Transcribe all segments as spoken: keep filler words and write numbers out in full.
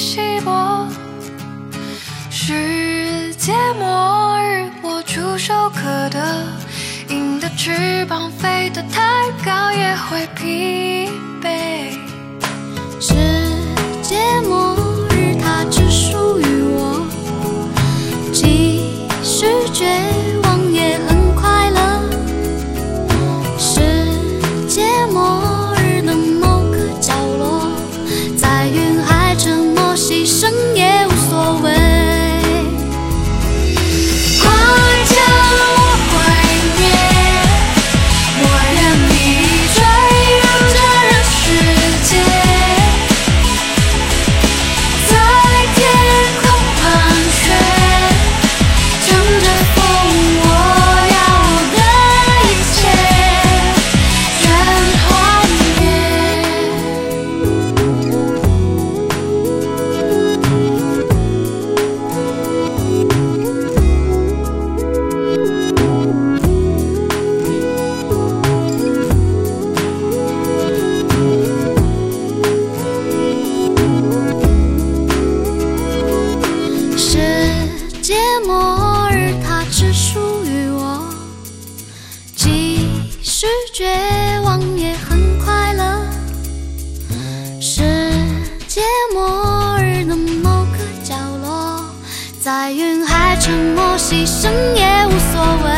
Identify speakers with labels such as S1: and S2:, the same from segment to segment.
S1: 稀薄。世界末日，我触手可得，鹰的翅膀飞得太高也会疲惫。
S2: 世界末日，它只属于我，即使绝望也很快乐。世界末日的某个角落，在云海沉默牺牲也无所谓。在云海沉默牺牲也无所谓。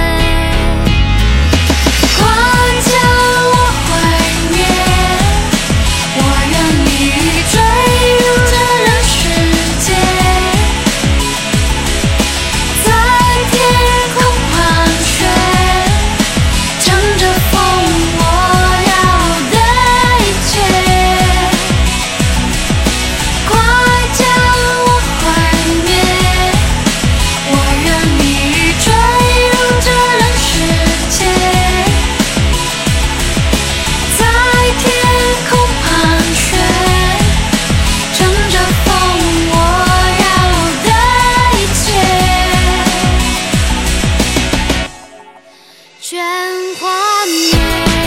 S2: 全幻灭。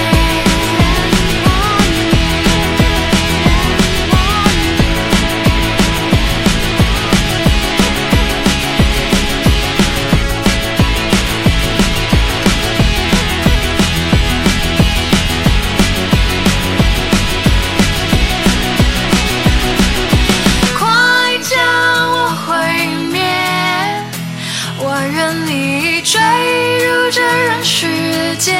S1: 快将我毁灭，我愿你坠入这人世界，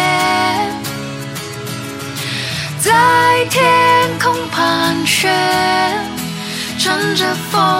S1: 在天空盘旋，乘着风。